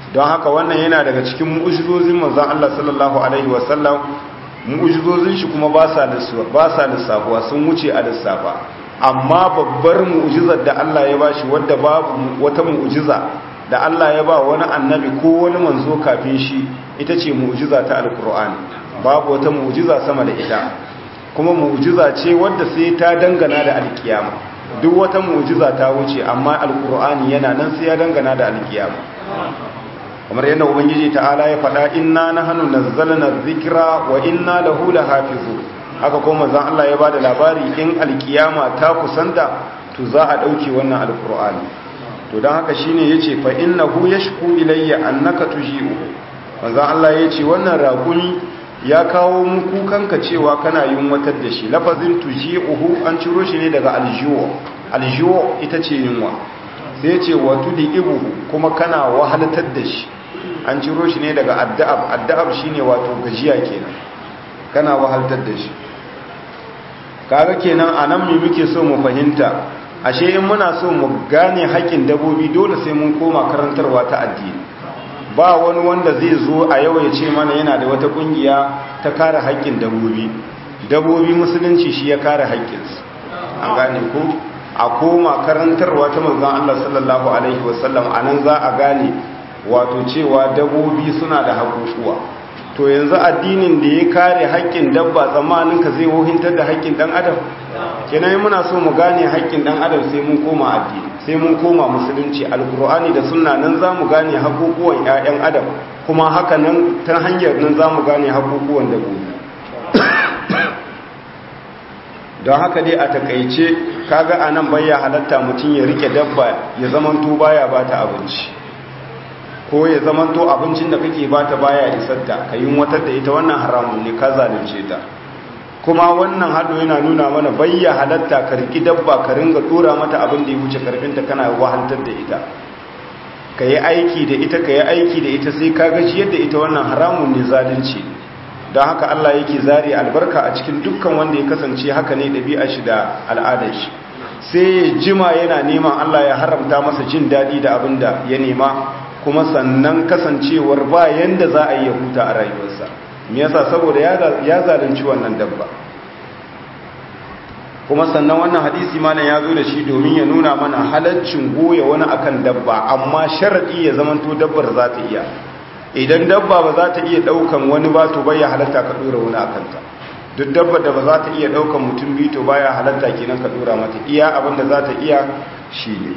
don haka wannan yana daga cikin mu'jizozin manzon Allah sallallahu alaihi wasallam. Mu'jizozin shi kuma ba sa lissafuwa, sun wuce a lissafa. Amma babbar mu'jizar da Allah ya bashi wadda babu wata mu'jiza da Allah ya ba wani annabi ko wani manzo kafin shi, ita ce mu'jiza ta alkur'ani. Babu wata mu'jiza sama da ita, kuma mu'jiza ce wadda sai ta dangana da alkiyama. Duk wata mu'jiza ta wuce, amma alkur'ani yana nan sai ya dangana da alkiyama. Kamar yadda ubangiji ta'ala ya faɗa, inna nahnu nazzalna dhikra wa inna lahu lahafizun. Haka kuma manzon Allah ya bada labari in alkiyama ta kusanta to za a dauke wannan alkur'ani. To dan haka shine yace fa innahu yashku ilayya annaka tuji'u. Manzon Allah yace wannan raƙumi ya kawo mu kukanka cewa kana yunwatar da shi. Lafazin tuji'uhu an ciro shi ne daga aljuwa ita ce yunwa. Sai yace wa tudibuhu kuma kana wahalatar da shi. An ciro shi ne daga adda'ab shine wato gajiya kenan, kana wahalatar da shi. Kaga kenan anan me muke so mu fahimta, ashe in muna so mu gane haƙƙin dabbobi dole sai mun koma karantarwa ta addini. Ba wani wanda zai zo a yau ya ce mana yana da wata kungiya ta kare haƙƙin dabbobi. Dabbobi musulunci shi ya kare haƙƙinsu. An gane ko a koma karantarwa ta manzon Allah sallallahu alaihi wasallam, anan za a gane wato cewa dabbobi suna da haƙuƙuwa. To yanzu addinin da ya kare haƙƙin dabba tsammanin ka zai wohintar da haƙƙin ɗan adam? Kenan muna so mu gane haƙƙin ɗan adam sai mun koma addini, sai mun koma musulunci, alkur'ani da sunna, nan za mu gane haƙuƙuwan 'ya'yan adam, kuma haka nan ta hanyar nan za mu gane haƙuƙuwan dabbobi. Don haka dai a takaice kaga anan bayya halatta mutum ya rike dabba ya zamanto baya bata abinci, ko ya zamanto abincin da kake bata baya isarta, ka yunwatar da ita, wannan haramun ne, ka zalunce ta. Kuma wannan hado yana nuna mana bayya halatta ka riki dabba ka ringa dora mata abin da ya wuce karfinta, kana wahaltar da ita, ka yi aiki da ita sai ka gaji yadda ita, wannan haramun ne, zalunci. Don haka Allah yake zari albarka a cikin dukkan wanda ya kasance haka ne ɗabi'a shi da al'adar shi, sai ya jima yana neman Allah ya haramta masa jin daɗi da abin da ya nema, kuma sannan kasancewar ba yanda za a yi ya huta a rayuwarsa. Me yasa? Saboda ya zalunci wannan dabba. Kuma sannan wannan hadisi malam ya zo da shi domin ya nuna mana halaccin goya wani akan dabba, amma sharadi ya zamanto dabbar za ta iya. Idan dabba ba za ta iya daukan wani ba, to baya halatta ka dora wani akan ta. Duk dabbar da ba za ta iya daukan mutum biyu, to baya halatta kenan ka dora mata, iya abin da za ta iya shi ne.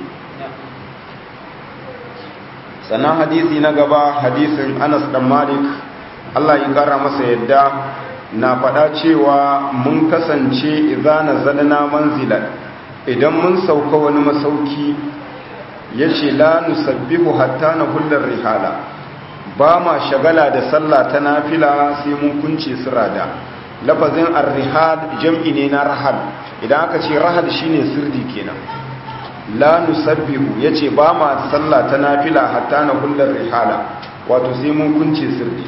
Sannan hadisi na gaba, hadisin Anas dan Malik, Allah ya kara masa yadda, na faɗa cewa mun kasance idza nazalna manzilan, idan mun sauka wani masauki, yace la nusabbihu hatta nahullar rihala, ba ma shagala da sallah ta nafila sai mun kunce sirada. Lafazin ar-rihal jam'i ne na rahal, idan aka ce rahal shine sirdi kenan. La nusabbihu yace ba ma sallah ta nafila hatta nahullar rihala, wato sai mun kunce sirdi.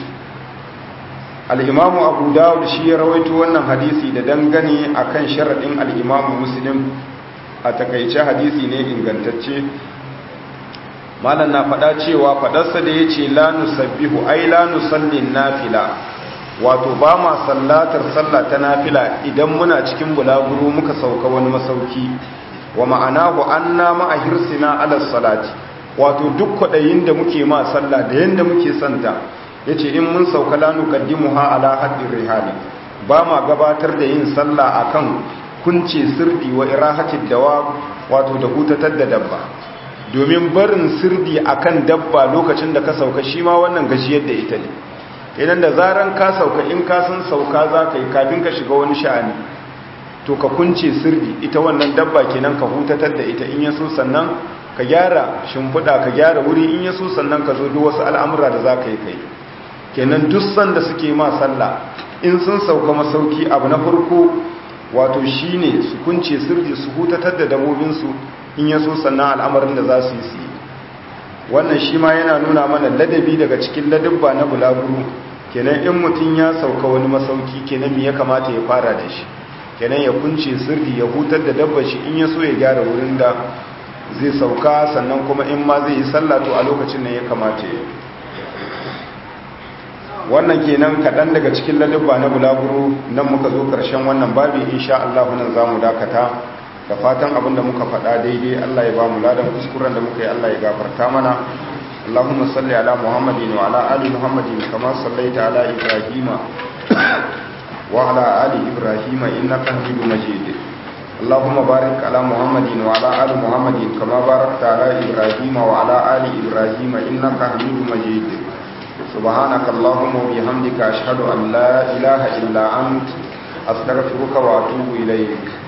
Al-Imam Abu Dawud shi ya rawaito wannan hadisi da dangane akan sharadin al-Imam Muslim, a takeice hadisi ne ingantacce. Malam na faɗa cewa faɗarsa da yace la nusabbihu ai la nusallin nafila, wato ba ma sallatar sallah ta nafila idan muna cikin bulaguro muka sauka wani masauki. Wa ma'anahu anna ma'a hirsina ala salati, wato duk kwadayin da muke ma sallah da yanda muke santa, yace in mun sauka la nuqaddimuha ala haddir rihali, ba ma gabatar da yin sallah akan kunce sirdi wa irahatid dawab, wato da hutatar da dabba. Domin barin sirdi akan dabba lokacin da ka sauka shi ma wannan gajiyar da ita ne. Idan da zaran ka sauka, in ka san sauka za ka yi kafin ka shiga wani sha'ani, to ka kunce sirdi ita wannan dabba kenan, ka hutatar da ita, in yaso sannan ka gyara shimfiɗa, ka gyara wuri, in yaso sannan ka zo duk wasu al'amura da za ka yi kai. Kenan duk sanda suke ma sallah, in sun sauka masauki, abu na farko wato shine su kunce sirdi, su hutatar da dabbobinsu, in yaso sannan al'amarin da za su yi su yi. Wannan shi ma yana nuna mana ladabi daga cikin ladabba na bulaguro. Kenan in mutum ya sauka wani masauki, kenan me ya kamata ya fara da shi? Kenan ya kunce sirri, ya hutar da dabbar shi, in ya so ya gyara wurin da zai sauka, sannan kuma in ma zai yi sallah to a lokacin nan ya kamata ya. wannan kenan kaɗan daga cikin ladabba na bulaguro. Nan muka zo ƙarshen wannan babi, insha Allah nan za mu dakata. Da fatan abinda muka faɗa daidai Allah ya ba mu ladan, kuskuren da muka yi Allah ya gafarta mana. Allahumma salli ala Muhammadin wa ala ali Muhammadin kama sallaita ala Ibrahim wa ala ali Ibrahim innaka Hamidum Majid. Allahumma barik ala Muhammadin wa ala ali Muhammadin kama barakta ala Ibrahim wa ala ali Ibrahim innaka Hamidum Majid. سبحانك اللهم وبحمدك أشهد أن لا إله إلا أنت أستغفرك وأتوب إليك.